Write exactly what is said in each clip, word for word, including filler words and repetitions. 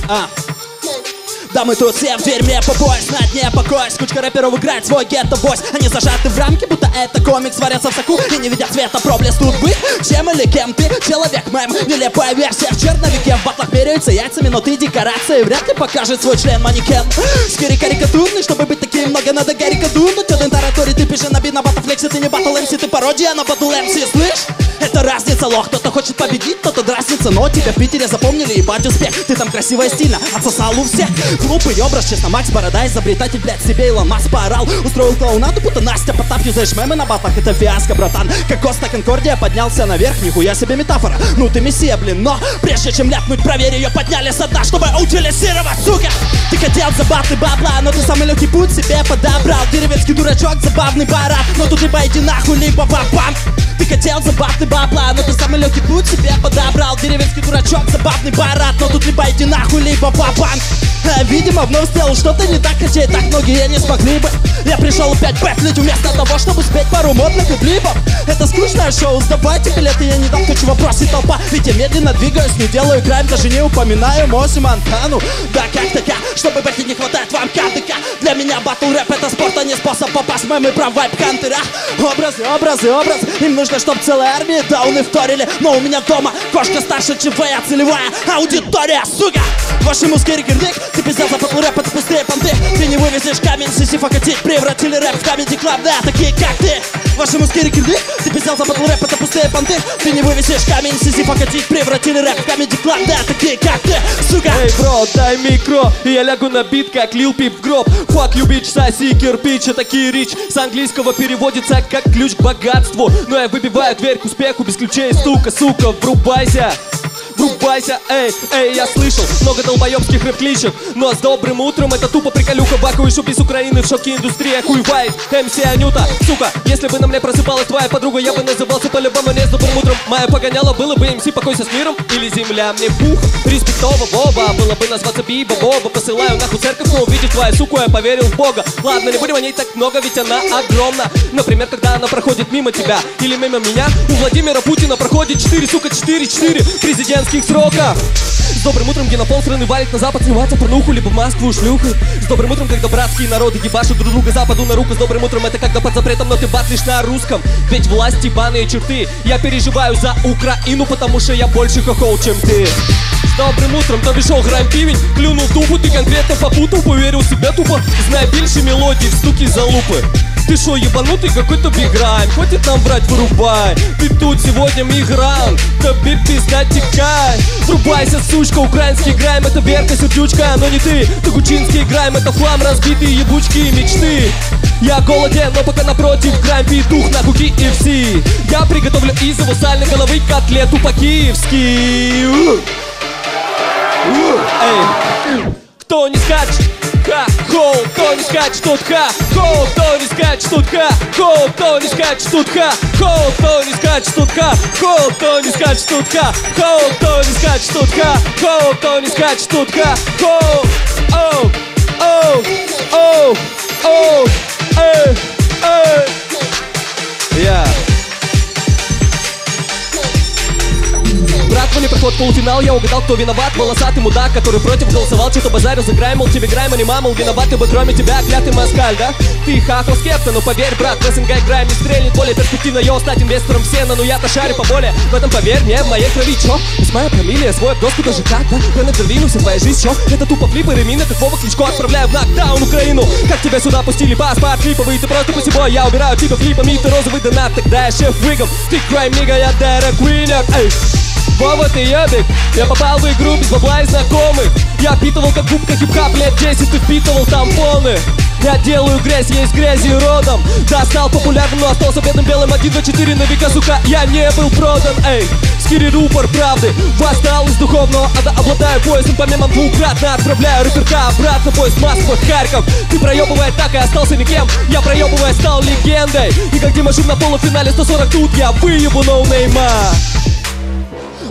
А. Да мы тут все в дерьме по пояс, на дне покой. Кучка рэперов играет свой гетто-войс. Они зажаты в рамки, будто это комикс. Варятся в соку и не видят света. Проблеск тут быть, чем или кем ты? Человек-мем, нелепая версия. В черновике в батлах меряются яйцами, но ты декорация. Вряд ли покажет свой член манекен. Скорее карикатурный, чтобы быть таким, много надо гарика дунуть. Один тараторий, ты пиши на бит на батл флексе. Ты не батл эм си, ты пародия на батл эм си, слышь? Это разница, лох, кто-то хочет победить, кто-то дразнится. Но тебя в Питере запомнили, ебать успех. Ты там красиво и стильно, отсосал у всех. Глупый образ, честно, Макс Борода, изобретатель, блядь, себе Илон Маск поорал. Устроил клоунаду, будто Настя Потап. Юзаешь мемы на батлах, это фиаско, братан. Как Коста Конкордия поднялся наверх, нихуя себе метафора. Ну ты мессия, блин, но прежде чем ляпнуть, проверь, ее подняли со дна, чтобы утилизировать, сука. Ты хотел за батлы бабла, но ты самый легкий путь себе подобрал. Деревенский дурачок, забавный парад, но тут либо иди нахуй, либо бам-бам. Ты хотел за батлы бабла, но ты самый легкий путь себе подобрал. Деревенский дурачок, забавный парад, но тут либо иди нахуй, либо бам-бам. Видимо, вновь сделал что-то не так, хотя и так многие не смогли бы. Я пришел опять бэтлить вместо того, чтобы спеть пару модных клипов. Это скучное шоу, сдавайте билеты, я не дам, хочу вопрос и толпа. Ведь я медленно двигаюсь, не делаю крайм, даже не упоминаю Моси Монтану. Да как-то как, чтобы бэтлить не хватает вам кадыка. Для меня батл рэп это спорт, а не способ попасть в мемы про вайп хантера. Образы, образы, образ, им нужно, чтоб целая армия дауны вторили. Но у меня дома кошка старше, чем твоя целевая аудитория, сука. Ваши мускери кирдык, ты пиздел за батл рэп, это пустые понты. Ты не вывезешь камень, сиси факатить, превратили рэп в камеди клаб, да, такие как ты. Ваши мускери кирдык, ты пиздел за батл рэп, это пустые понты. Ты не вывезешь камень, сиси факатить, превратили рэп в камеди клаб, да, такие как ты, сука. Эй, бро, дай микро, и я лягу на бит, как Лил Пип в гроб. Fuck you, bitch, соси кирпич, это кирич. С английского переводится как ключ к богатству. Но я выбиваю дверь к успеху без ключей, сука, сука, врубайся. Врубайся, эй, эй, я слышал много долбоебских рэп-кличек, но с добрым утром это тупо приколюха. Баку и шуб из Украины, в шоке индустрия хуевает. эм си Анюта, сука, если бы на мне просыпалась твоя подруга, я бы назывался по-любому не с добрым утром. Моя погоняла, было бы эм си покойся с миром, или земля мне пух. Респектово, Боба, было бы назваться Биба Боба. Посылаю нахуй церковь, но увидев твою суку, я поверил в Бога. Ладно, не будем о ней так много, ведь она огромна. Например, когда она проходит мимо тебя или мимо меня. У Владимира Путина проходит четыре, сука, четыре, четыре президентских сроков. С добрым утром генофон страны валит на запад, сниматься порнуху, либо в Москву шлюху. С добрым утром, когда братские народы ебашут друг друга западу на руку. С добрым утром, это когда под запретом, но ты батлишь на русском. Ведь власть ебаные черты. Я переживаю за Украину, потому что я больше хохол, чем ты. С добрым утром, то бишь грам пивень, клюнул в дупу, ты конкретно попутал, поверил в себя тупо, зная больше мелодий в стуке залупы. Ты шо, ебанутый какой-то биграйм? Хватит нам врать, вырубай. Ты тут сегодня мигрант, тебе пизда текай. Врубайся, сучка, украинский грайм, это Берка, сердючка, но не ты. Тугучинский грайм, это хлам, разбитые ебучки мечты. Я голоден, но пока напротив грайм, петух на куки и все. Я приготовлю из его сальной головы котлету по-киевски. Эй, кто не скачет? Ха-хоу, кто не скачет, тут ха-хоу, кто не скачет, тут ха-хоу, кто не скачет, тут ха-хоу, кто не скачет, тут ха-хоу, кто не скачет, тут ха-хоу, кто не скачет, тут ха-хоу, кто не скачет, тут ха-хоу. Оу, оу, оу, оу, эй, эй. Я. Брат, мне проход полуфинал, я угадал, кто виноват. Волосатый мудак, который против голосовал, что-то базарил за грай, мол, тебе грай, не мамал, виноват, ты бы кроме тебя, клятый москаль, да? Ты хахл скепта, но поверь, брат, в СНГ грай не стрельнет более перспективно, я стать инвестором сена, но я-то шарю поболее. В этом поверь мне, в моей крови, чё? Ведь моя фамилия, свой доску даже как, да? Рынок Дервину, вся твоя жизнь, чё? Это тупо флипы, ремины, как Вова Кличко, отправляю в нокдаун Украину. Как тебя сюда пустили, паспорт клиповый, ты просто посебой, я убираю тебя клипами, ты розовый донат, тогда я шеф Вигом. Ты крайм, нига, я Дерек Уинер, эй. Вова, ты ебик, я попал в игру без бабла и знакомых. Я впитывал как губка хип-хап лет десять, ты впитывал тампоны. Я делаю грязь, я из грязи родом. Да, стал популярным, но остался бедным белым. Один, два, четыре, на века, сука, я не был продан, эй. Скири рупор правды, восстал из духовного ада. Обладаю поясом по мемам двукратно. Отправляю рэперка обратно, поезд Москва, Харьков. Ты проебывая так и остался никем. Я проебывая стал легендой. И как Дима Шум на полуфинале сто сорок тут, я выебу ноунейма.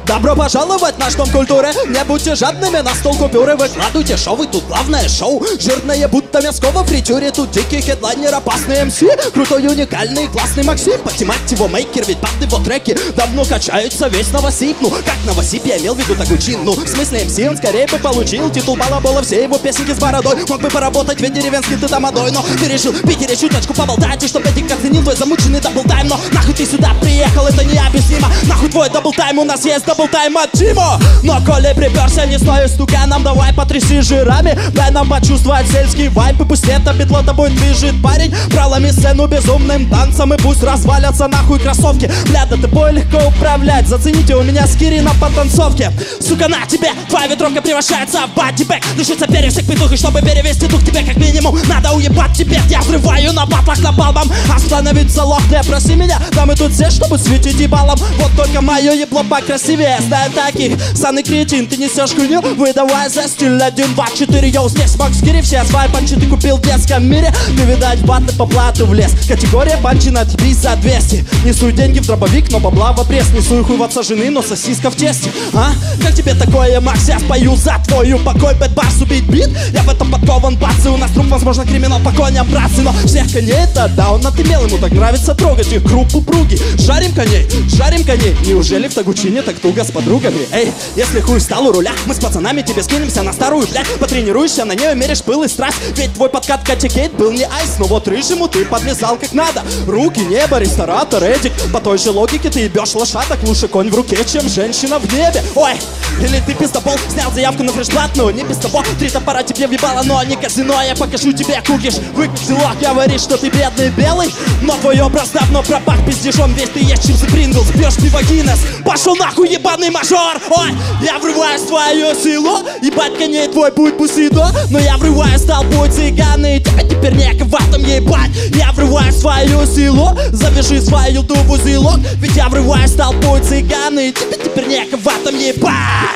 Добро пожаловать в наш дом культуры. Не будьте жадными, на стол купюры выкладывайте. Шоу, вы тут главное шоу. Жирное, будто мяско во фритюре. Тут дикий хедлайнер, опасный эм си. Крутой, уникальный, классный Максим. Подтимать его мейкер, ведь под его треки давно качаются весь Новосиб. Ну, как Новосиб, я имел в виду Тагучин. Ну, в смысле эм си, он скорее бы получил титул балабола. Все его песенки с бородой. Мог бы поработать, ведь деревенский ты тамадой. Но ты решил в Питере чуточку поболтать. И чтоб я дико ценил твой замученный даблтайм. Но нахуй ты сюда приехал, это необъяснимо. Нахуй твой даблтайм, у нас есть даблтайм от Тимо. Но коли приперся, не стой стуканом, давай потряси жирами. Дай нам почувствовать сельский вайп. И пусть это битло тобой движет парень. Проломи сцену безумным танцем. И пусть развалятся нахуй кроссовки. Бля, да тобой легко управлять. Зацените, у меня скири на потанцовке. Сука, на тебе, твоя ветровка превращается в бадди-бэк. Лишится перьев всех петух, и чтобы перевести дух тебе как минимум надо уебать тебе. Я взрываю на батлах напалмом. Остановить залог, не проси меня. Да мы тут все, чтобы светить ебалом. Вот только мое ебло покрасивее. Знаю таких, саный кретин, ты несешь хуйню. Выдавай за стиль один, два, четыре. Йоу, здесь Макс Кири, все свои панчи ты купил в детском мире. Ты, видать, баты по плату влез. Категория панчи на тебе за двести. Несу деньги в дробовик, но бабла в обрез. Несу хуй в отца жены, но сосиска в тесте. А? Как тебе такое, Макс? Я спою за твой упокой. Бэтбарс убить бит? Я в этом подкован, бацы. У нас труп, возможно, криминал по коням, братцы. Но всех коней это да, он отымел. Ему так нравится трогать их группу пруги. Жарим коней, жарим коней. Неужели в Тагучине так туго с подругами? Эй, если хуй стал у руля, мы с пацанами тебе скинемся на старую, блядь. Потренируешься, на нее меришь пыл и страсть. Ведь твой подкат Катя Кейт был не айс. Но вот рыжему ты подлезал как надо. Руки, небо, ресторатор, Эдик. По той же логике ты ебешь лошадок. Лучше конь в руке, чем женщина в небе. Ой, или ты пиздобол, снял заявку на фреш-платную. Не пиздобол, три топора тебе въебало, но не казино. Я покажу тебе кукиш, выкатило. Говоришь, что ты бедный белый, но твой образ давно пропах пиздежом. Весь ты есть чипсы Принглс, пьешь пиво Гиннес. Пошел нахуй, ебаный мажор. Ой, я врываюсь в твое село. Ебать коней твой путь бусидо. Но я врываюсь в толпу цыганы. Тебя теперь некого в этом ебать. Я врываюсь в свое село. Завяжи свою ютуб в узелок. Ведь я врываюсь в толпу цыганы. Тебя теперь некого в этом ебать.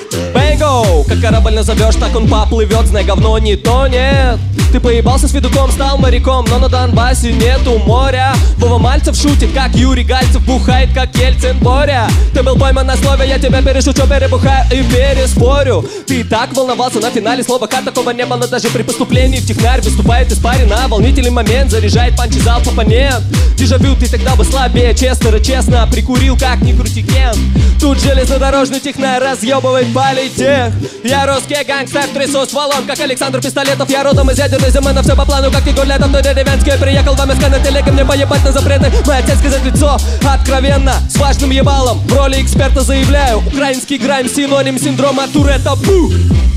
Бэнго! Как корабль назовешь, так он поплывет. Знай, говно не тонет. Ты поебался с федуком, стал моряком. Но на Донбассе нету моря. Вова Мальцев шутит, как Юрий Гальцев. Бухает, как Ельцин Боря. Ты был пойман на слове, я тебя перешучу, перебухаю и переспорю. Ты так волновался на финале, слова «ха» такого не было даже при поступлении в технарь. Выступает испарина, волнительный момент. Заряжает панчи залп оппонент. Дежавю, ты тогда бы слабее. Честно, честно, прикурил, как ни крути Кен. Тут железнодорожный технарь разъебывает политех. Я русский гангстер, трясу стволом, как Александр Пистолетов. Я родом из ядерной зимы, на все по плану, как Егор Летов. Но деревенский приехал в МСК на телеге, мне поебать на запреты. Мой отец сказать лицо откровенно, с важным ебалом. В роли эксперта заявляю, украинский грайм синоним синдрома Туретта. Бу!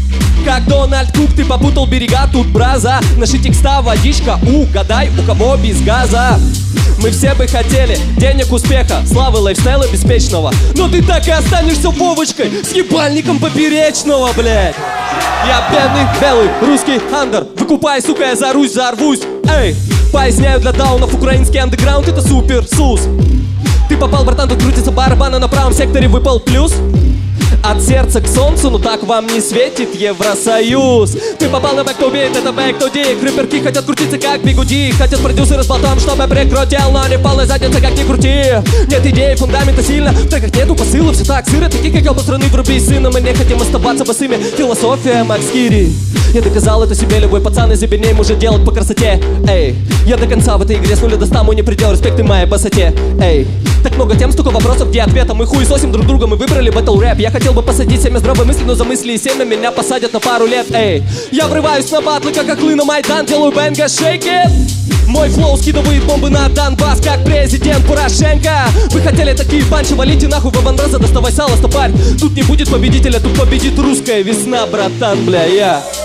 Как Дональд Кук, ты попутал берега, тут браза. Наши текста водичка, угадай, у кого без газа. Мы все бы хотели денег, успеха, славы, лайфстайла беспечного. Но ты так и останешься Вовочкой с ебальником поперечного, блядь. Я бедный, белый, русский андер. Выкупай, сука, я зарусь, взорвусь. Эй, поясняю для даунов, украинский андеграунд это супер сус. Ты попал, братан, тут крутится барабан, а на правом секторе выпал плюс. От сердца к солнцу, но так вам не светит Евросоюз. Ты попал на Back to Beat, это Back to Dick. Рэперки хотят крутиться как бигуди. Хотят продюсеры с болтом, чтобы прикрутил. Но не полная задница, как ни крути. Нет идеи, фундамента сильно. В треках нету посылов, все так сыро. Такие, как елба страны, вруби сына. Мы не хотим оставаться босыми. Философия Макс Кири. Я доказал это себе, любой пацан из оберней может делать по красоте. Эй, я до конца в этой игре с нуля до ста, мой не предел, респект и моей высоте. Эй, так много тем, столько вопросов, где ответа. Мы хуесосим друг друга, мы выбрали бэтл рэп. Я хотел бы посадить семя здравой мысли, но за мысли и семя меня посадят на пару лет. Эй, я врываюсь на батлы, как оклы на Майдан, делаю бэнга, шейк ит. Мой флоу скидывает бомбы на Донбасс, как президент Порошенко. Вы хотели такие панчи, валите нахуй в Аванраза, доставай сало, стопарь. Тут не будет победителя, тут победит русская весна, братан, бля, я.